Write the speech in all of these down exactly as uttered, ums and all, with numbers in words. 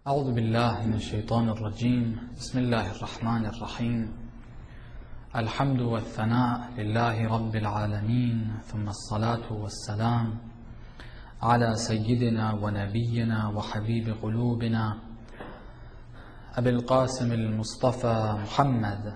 أعوذ بالله من الشيطان الرجيم بسم الله الرحمن الرحيم الحمد والثناء لله رب العالمين ثم الصلاة والسلام على سيدنا ونبينا وحبيب قلوبنا أبي القاسم المصطفى محمد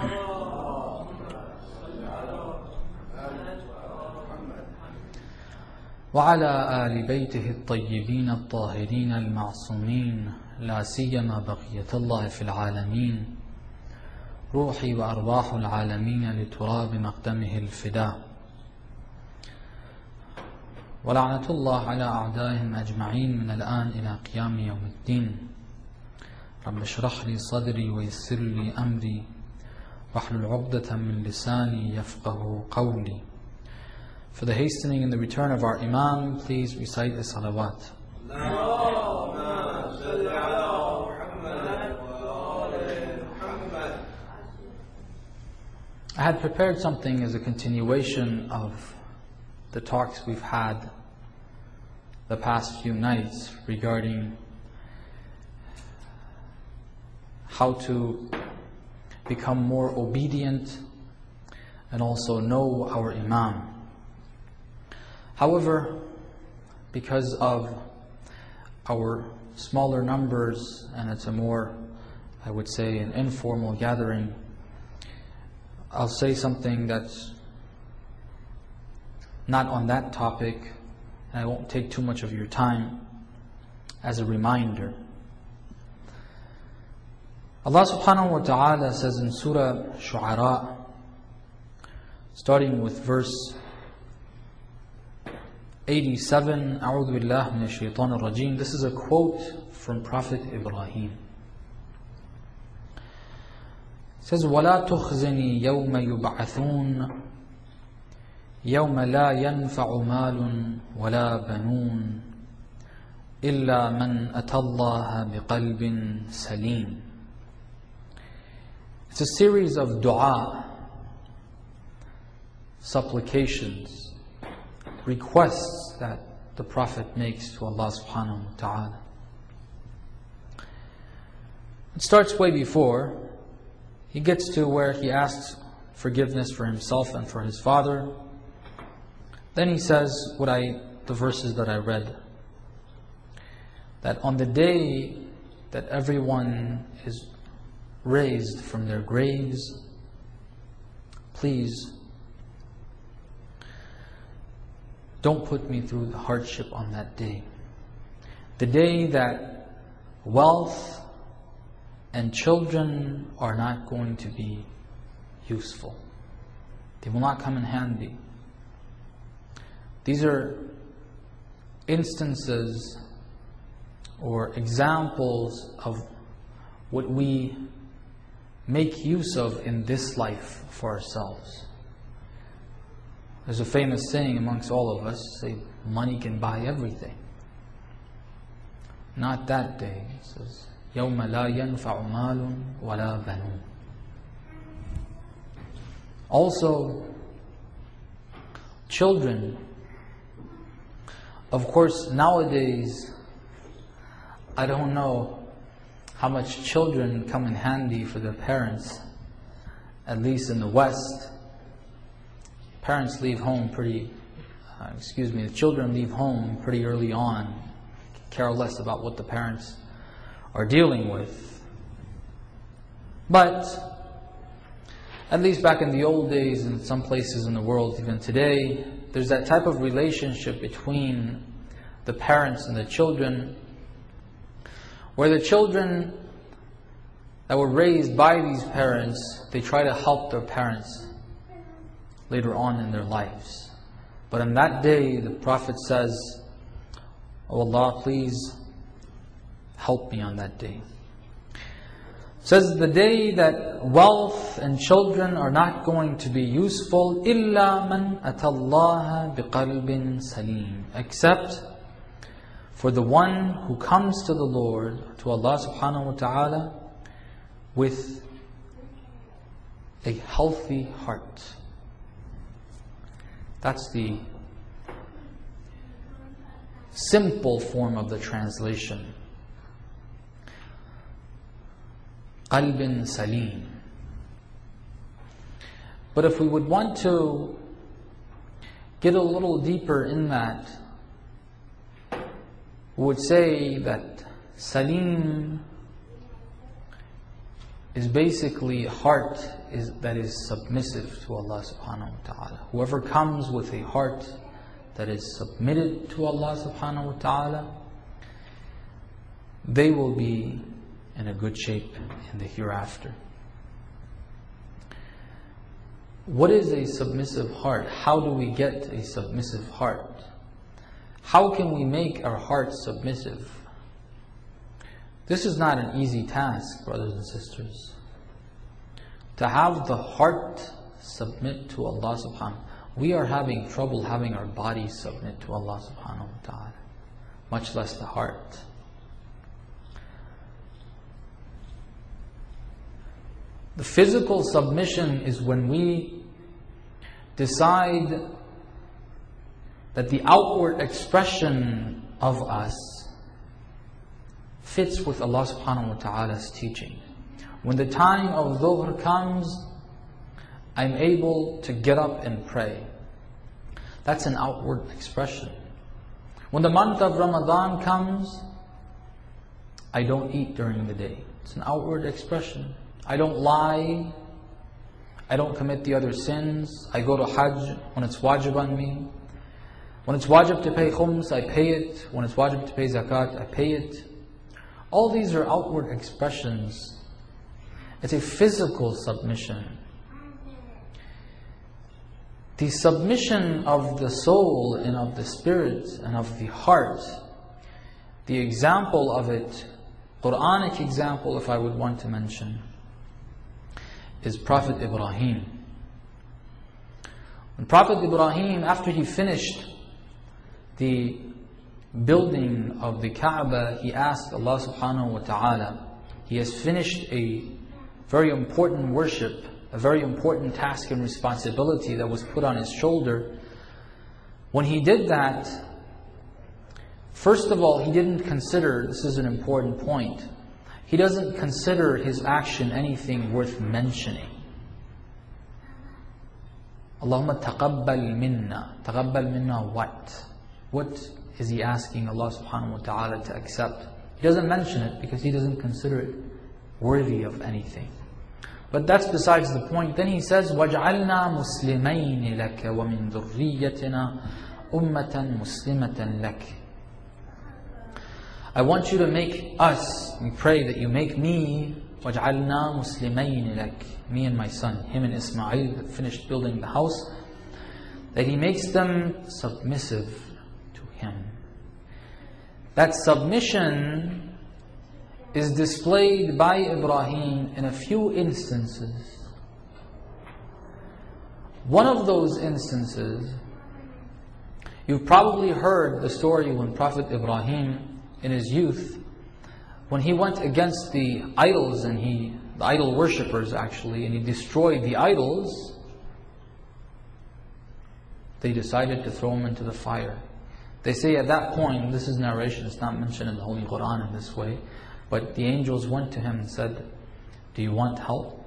وعلى آل بيته الطيبين الطاهرين المعصومين لا سيما بقية الله في العالمين روحي وأرواح العالمين لتراب مقدمه الفداء ولعنة الله على أعدائهم أجمعين من الآن إلى قيام يوم الدين رب اشرح لي صدري ويسر لي أمري واحلل عقدة من لساني يفقه قولي. For the hastening and the return of our Imam, please recite the salawat. I had prepared something as a continuation of the talks we've had the past few nights regarding how to become more obedient and also know our Imam. However, because of our smaller numbers and it's a more, I would say, an informal gathering, I'll say something that's not on that topic, and I won't take too much of your time, as a reminder. Allah subhanahu wa ta'ala says in Surah Shu'ara, starting with verse eighty-seven, أعوذ بالله من الشيطان الرجيم. This is a quote from Prophet Ibrahim. It says, وَلَا تُخْزِنِي يَوْمَ يُبْعَثُونَ يَوْمَ لَا يَنْفَعُ مَالٌ وَلَا بَنُونَ إِلَّا مَنْ أَتَى اللَّهَ بِقَلْبٍ سَلِيمٍ. It's a series of dua, supplications, requests that the Prophet makes to Allah subhanahu wa ta'ala. It starts way before. He gets to where he asks forgiveness for himself and for his father. Then he says what I, the verses that I read, that on the day that everyone is raised from their graves, please don't put me through the hardship on that day. The day that wealth and children are not going to be useful. They will not come in handy. These are instances or examples of what we make use of in this life for ourselves. There's a famous saying amongst all of us, say, money can buy everything. Not that day. It says, يَوْمَ لَا يَنْفَعُ مَالٌ وَلَا بَنُونَ. Also, children. Of course, nowadays, I don't know how much children come in handy for their parents, at least in the West. Parents leave home pretty, uh, excuse me, the children leave home pretty early on, care less about what the parents are dealing with. But, at least back in the old days, in some places in the world, even today, there's that type of relationship between the parents and the children, where the children that were raised by these parents, they try to help their parents later on in their lives. But on that day, the Prophet says, "Oh Allah, please help me on that day." It says the day that wealth and children are not going to be useful, إِلَّا مَنْ أَتَى اللَّهَ بِقَلْبٍ سَلِيمٍ, except for the one who comes to the Lord, to Allah subhanahu wa ta'ala, with a healthy heart. That's the simple form of the translation. qalbin salim. But if we would want to get a little deeper in that, we would say that salim is basically a heart is, that is submissive to Allah subhanahu wa ta'ala. Whoever comes with a heart that is submitted to Allah subhanahu wa ta'ala, they will be in a good shape in the hereafter. What is a submissive heart? How do we get a submissive heart? How can we make our heart submissive? This is not an easy task, brothers and sisters. To have the heart submit to Allah subhanahu wa ta'ala. We are having trouble having our body submit to Allah subhanahu wa ta'ala, much less the heart. The physical submission is when we decide that the outward expression of us fits with Allah subhanahu wa ta'ala's teaching. When the time of dhuhr comes, I'm able to get up and pray. That's an outward expression. When the month of Ramadan comes, I don't eat during the day. It's an outward expression. I don't lie. I don't commit the other sins. I go to Hajj when it's wajib on me. When it's wajib to pay khums, I pay it. When it's wajib to pay zakat, I pay it. All these are outward expressions. It's a physical submission. The submission of the soul and of the spirit and of the heart, the example of it, Quranic example if I would want to mention, is Prophet Ibrahim. When Prophet Ibrahim, after he finished the building of the Kaaba, he asked Allah subhanahu wa ta'ala, he has finished a very important worship, a very important task and responsibility that was put on his shoulder. When he did that, first of all, he didn't consider, this is an important point, he doesn't consider his action anything worth mentioning. Allahumma taqabbal minna. Taqabbal minna what? What is he asking Allah subhanahu wa ta'ala to accept? He doesn't mention it because he doesn't consider it worthy of anything. But that's besides the point. Then he says, وَجْعَلْنَا مُسْلِمَيْنِ لَكَ وَمِن ذُرِّيَّتِنَا أُمَّةً مُسْلِمَةً لَكَ. I want you to make us, we pray that you make me, وَجْعَلْنَا مُسْلِمَيْنِ لَكَ, me and my son, him and Ismail that finished building the house, that he makes them submissive to him. That submission is displayed by Ibrahim in a few instances. One of those instances, you've probably heard the story when Prophet Ibrahim in his youth, when he went against the idols and he, the idol worshippers actually, and he destroyed the idols, they decided to throw him into the fire. They say at that point, this is narration, it's not mentioned in the Holy Quran in this way, but the angels went to him and said, do you want help?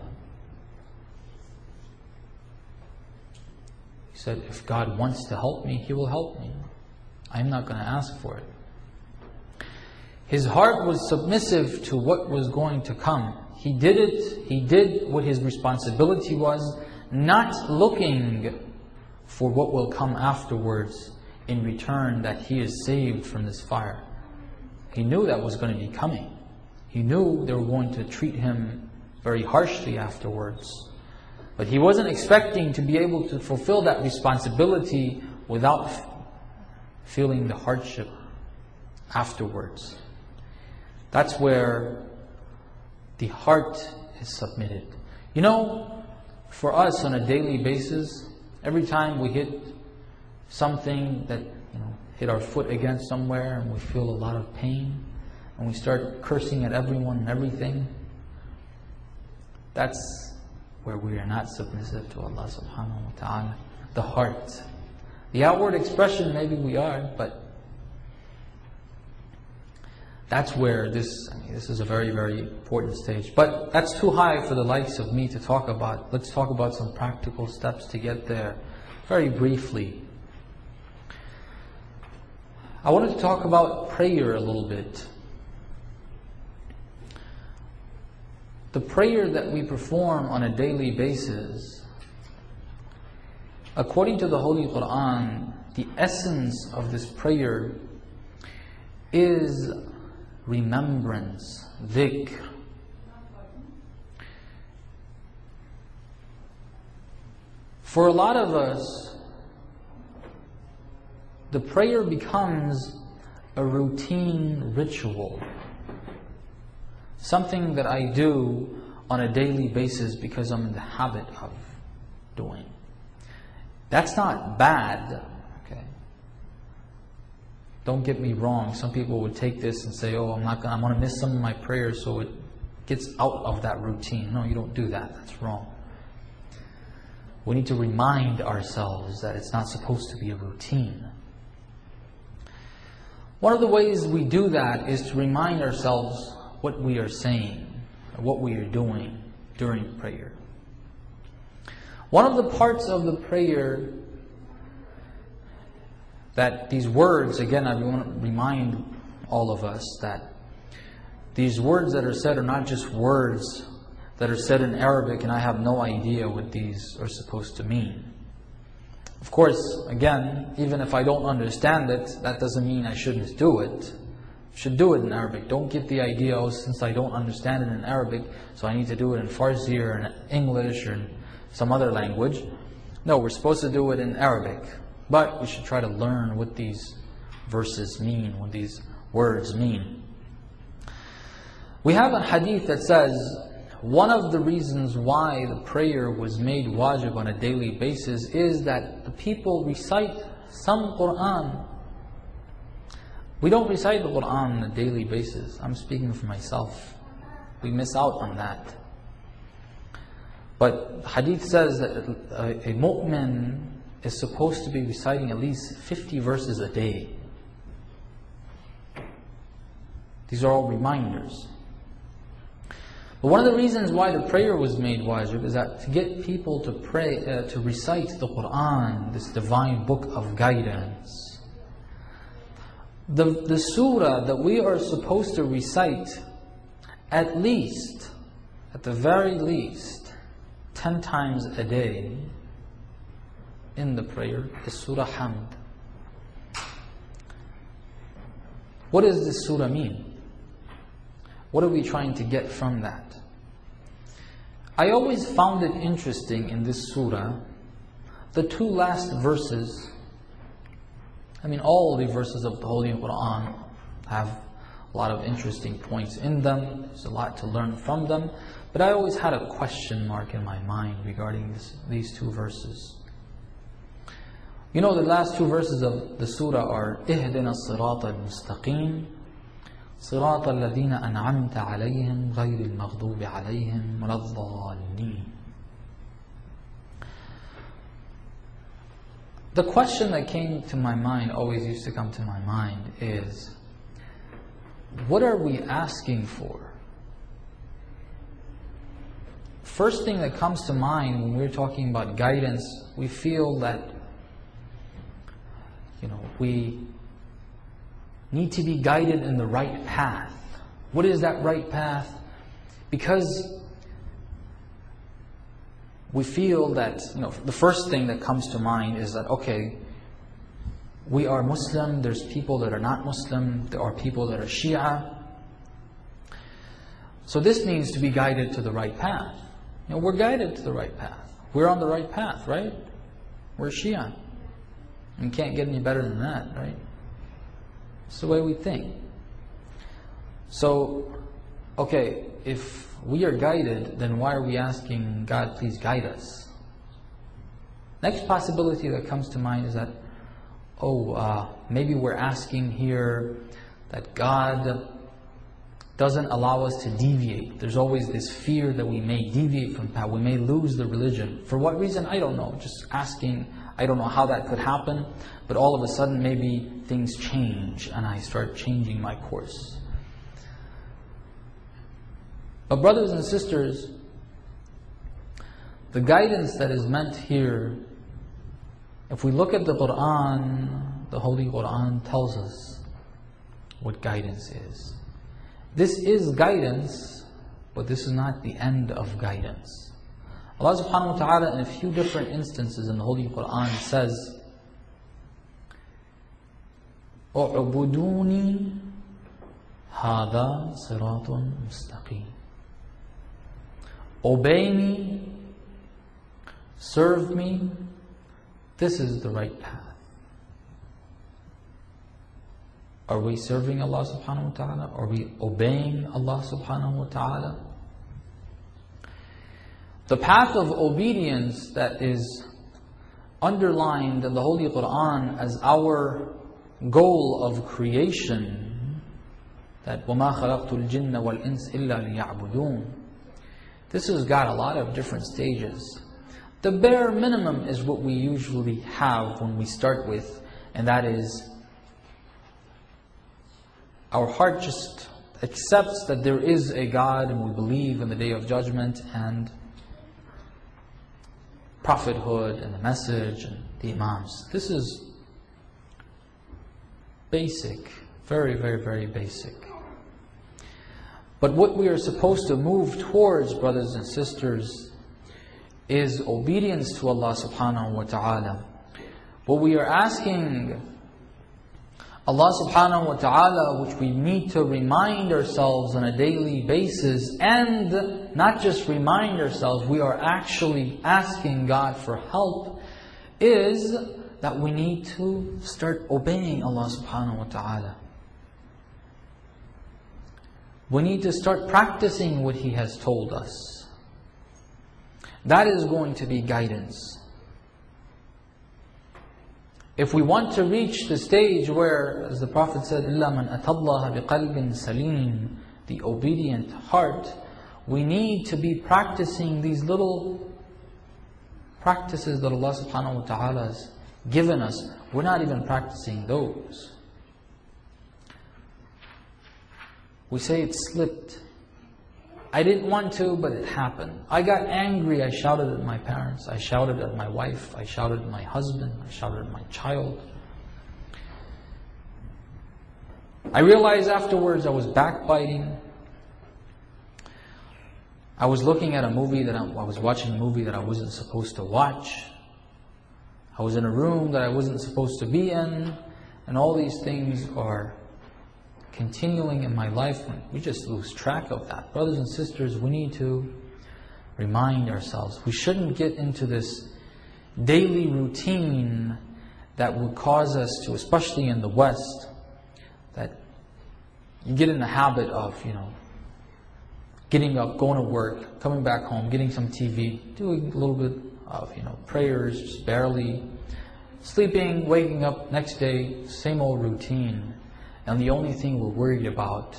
He said, if God wants to help me, He will help me. I'm not going to ask for it. His heart was submissive to what was going to come. He did it, he did what his responsibility was, not looking for what will come afterwards in return that he is saved from this fire. He knew that was going to be coming. He knew they were going to treat him very harshly afterwards. But he wasn't expecting to be able to fulfill that responsibility without feeling the hardship afterwards. That's where the heart is submitted. You know, for us on a daily basis, every time we hit something that, you know, hit our foot against somewhere and we feel a lot of pain and we start cursing at everyone and everything, that's where we are not submissive to Allah subhanahu wa ta'ala. The heart. The outward expression, maybe we are, but That's where this, I mean, this is a very, very important stage. But that's too high for the likes of me to talk about. Let's talk about some practical steps to get there, very briefly. I wanted to talk about prayer a little bit. The prayer that we perform on a daily basis, according to the Holy Quran, the essence of this prayer is remembrance, dhikr. For a lot of us, the prayer becomes a routine ritual, something that I do on a daily basis because I'm in the habit of doing. That's not bad. Don't get me wrong, some people would take this and say, oh, I'm not gonna, I'm going to miss some of my prayers so it gets out of that routine. No, you don't do that. That's wrong. We need to remind ourselves that it's not supposed to be a routine. One of the ways we do that is to remind ourselves what we are saying, what we are doing during prayer. One of the parts of the prayer that these words, again, I want to remind all of us that these words that are said are not just words that are said in Arabic and I have no idea what these are supposed to mean. Of course, again, even if I don't understand it, that doesn't mean I shouldn't do it. I should do it in Arabic. Don't get the idea, oh, since I don't understand it in Arabic, so I need to do it in Farsi or in English or in some other language. No, we're supposed to do it in Arabic. But we should try to learn what these verses mean, what these words mean. We have a hadith that says, one of the reasons why the prayer was made wajib on a daily basis is that the people recite some Quran. We don't recite the Quran on a daily basis. I'm speaking for myself. We miss out on that. But the hadith says that a, a mu'min is supposed to be reciting at least fifty verses a day. These are all reminders. But one of the reasons why the prayer was made wajib is that to get people to pray, uh, to recite the Quran, this divine book of guidance. The, the surah that we are supposed to recite at least, at the very least, ten times a day in the prayer is Surah Hamd. What does this surah mean? What are we trying to get from that? I always found it interesting in this surah, the two last verses. I mean, all the verses of the Holy Quran have a lot of interesting points in them. There's a lot to learn from them. But I always had a question mark in my mind regarding this, these two verses. You know, the last two verses of the surah are اهدنا الصراط المستقيم صراط الذين أنعمت عليهم غير المغضوب عليهم ولا الضالين. The question that came to my mind, always used to come to my mind, is what are we asking for? First thing that comes to mind when we're talking about guidance, we feel that You know, we need to be guided in the right path. What is that right path? Because we feel that, you know, the first thing that comes to mind is that, okay, we are Muslim, there's people that are not Muslim, there are people that are Shia. So this means to be guided to the right path. You know, we're guided to the right path. We're on the right path, right? We're Shia. You can't get any better than that, right? It's the way we think. So, okay, if we are guided, then why are we asking God, please guide us? Next possibility that comes to mind is that, oh, uh, maybe we're asking here that God doesn't allow us to deviate. There's always this fear that we may deviate from path, we may lose the religion. For what reason? I don't know. Just asking. I don't know how that could happen, but all of a sudden maybe things change and I start changing my course. But brothers and sisters, the guidance that is meant here, if we look at the Quran, the Holy Quran tells us what guidance is. This is guidance, but this is not the end of guidance. Allah subhanahu wa ta'ala in a few different instances in the Holy Quran says, "U'buduni hadha siratun mustaqim." Obey me, serve me, this is the right path. Are we serving Allah subhanahu wa ta'ala? Are we obeying Allah subhanahu wa ta'ala? The path of obedience that is underlined in the Holy Quran as our goal of creation, that وَمَا خَلَقْتُ الْجِنَّ وَالْإِنسِ إِلَّا لِيَعْبُدُونَ, this has got a lot of different stages. The bare minimum is what we usually have when we start with, and that is our heart just accepts that there is a God and we believe in the Day of Judgment and prophethood and the message and the Imams. This is basic, very, very, very basic. But what we are supposed to move towards, brothers and sisters, is obedience to Allah subhanahu wa ta'ala. What we are asking Allah subhanahu wa ta'ala, which we need to remind ourselves on a daily basis, and not just remind ourselves, we are actually asking God for help, is that we need to start obeying Allah subhanahu wa ta'ala. We need to start practicing what He has told us. That is going to be guidance. If we want to reach the stage where, as the Prophet said, إِلَّا مَنْ أَتَى اللَّهَ بِقَلْبٍ سَلِيمٍ, the obedient heart, we need to be practicing these little practices that Allah subhanahu wa ta'ala has given us. We're not even practicing those. We say it slipped. I didn't want to, but it happened. I got angry, I shouted at my parents, I shouted at my wife, I shouted at my husband, I shouted at my child. I realized afterwards I was backbiting. I was looking at a movie that I, I was watching a movie that I wasn't supposed to watch. I was in a room that I wasn't supposed to be in, and all these things are continuing in my life when we just lose track of that. Brothers and sisters, we need to remind ourselves. We shouldn't get into this daily routine that will cause us to, especially in the West, that you get in the habit of, you know, getting up, going to work, coming back home, getting some T V, doing a little bit of, you know, prayers, just barely, sleeping, waking up, next day, same old routine. And the only thing we're worried about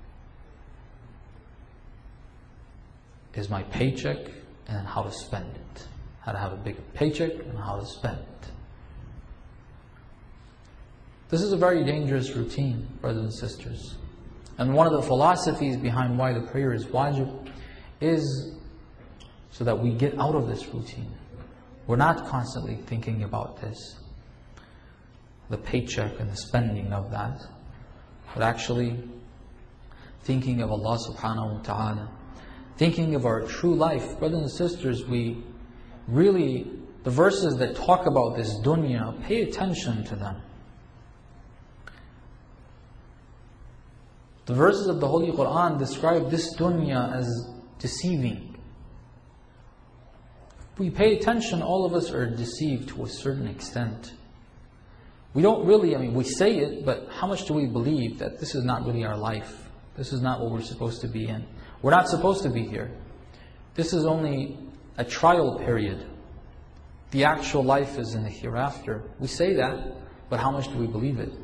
is my paycheck and how to spend it. How to have a bigger paycheck and how to spend it. This is a very dangerous routine, brothers and sisters. And one of the philosophies behind why the prayer is wajib is so that we get out of this routine. We're not constantly thinking about this, the paycheck and the spending of that, but actually thinking of Allah subhanahu wa ta'ala, thinking of our true life. Brothers and sisters, we really, the verses that talk about this dunya, pay attention to them. The verses of the Holy Quran describe this dunya as deceiving. If we pay attention, all of us are deceived to a certain extent. We don't really, I mean, we say it, but how much do we believe that this is not really our life? This is not what we're supposed to be in. We're not supposed to be here. This is only a trial period. The actual life is in the hereafter. We say that, but how much do we believe it?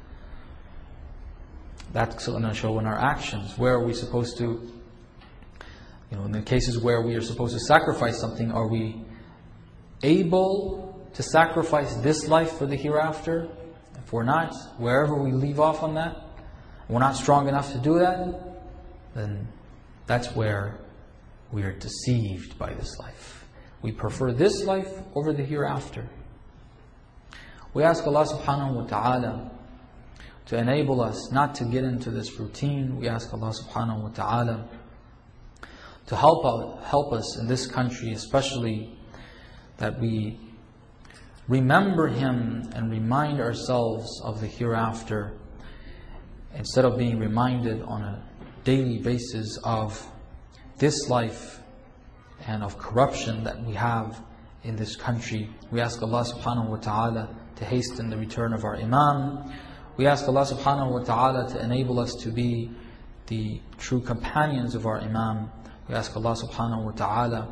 That's going to show in our actions. Where are we supposed to, you know, in the cases where we are supposed to sacrifice something, are we able to sacrifice this life for the hereafter? If we're not, wherever we leave off on that, we're not strong enough to do that, then that's where we are deceived by this life. We prefer this life over the hereafter. We ask Allah subhanahu wa ta'ala to enable us not to get into this routine. We ask Allah subhanahu wa ta'ala to help out, help us in this country, especially that we remember Him and remind ourselves of the hereafter instead of being reminded on a daily basis of this life and of corruption that we have in this country. We ask Allah subhanahu wa ta'ala to hasten the return of our Imam. We ask Allah subhanahu wa ta'ala to enable us to be the true companions of our Imam. We ask Allah subhanahu wa ta'ala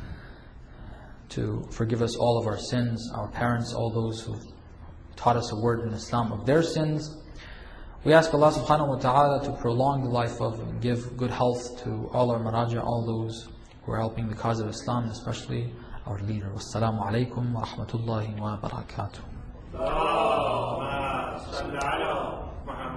to forgive us all of our sins, our parents, all those who taught us a word in Islam of their sins. We ask Allah subhanahu wa ta'ala to prolong the life of and give good health to all our maraja, all those who are helping the cause of Islam, especially our leader. Wassalamu alaikum wa rahmatullahi wa barakatuh.